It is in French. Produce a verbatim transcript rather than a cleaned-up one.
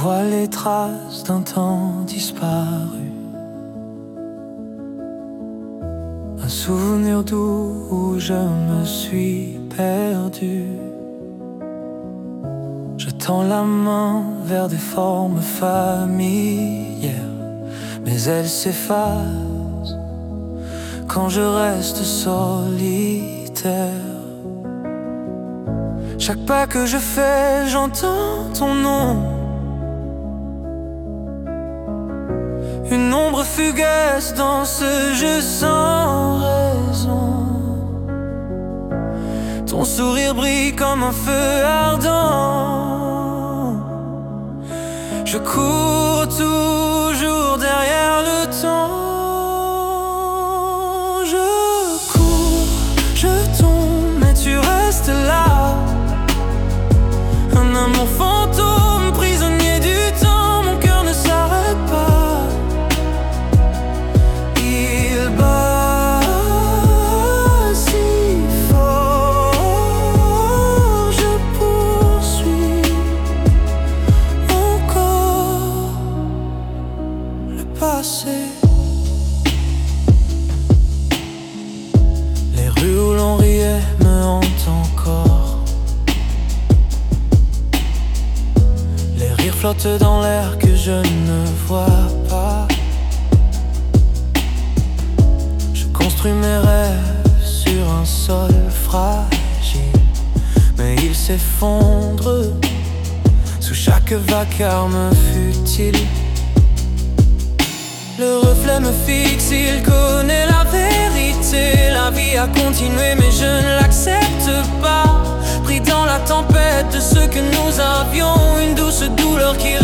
vois les traces d'un temps disparu, un souvenir doux où je me suis perdu. Je tends la main vers des formes familières, mais elles s'effacent quand je reste solitaire. Chaque pas que je fais, j'entends ton nom, une ombre fugace dans ce jeu sans raison. Ton sourire brille comme un feu ardent. Je cours toujours derrière le temps. Je cours, je tombe, mais tu restes là. Un amour fantôme, prisonnier du temps. Mon cœur ne s'arrête pas. Il bat si fort. Je poursuis encore le passé. Les rues où l'on riait me hantent encore. Flotte dans l'air que je ne vois pas. Je construis mes rêves sur un sol fragile, mais il s'effondre sous chaque vacarme futile. Le reflet me fixe, il connaît la vérité. La vie a continué mais je ne l'accepte pas. Pris dans la tempête de ce que nous avions, une douce douleur qui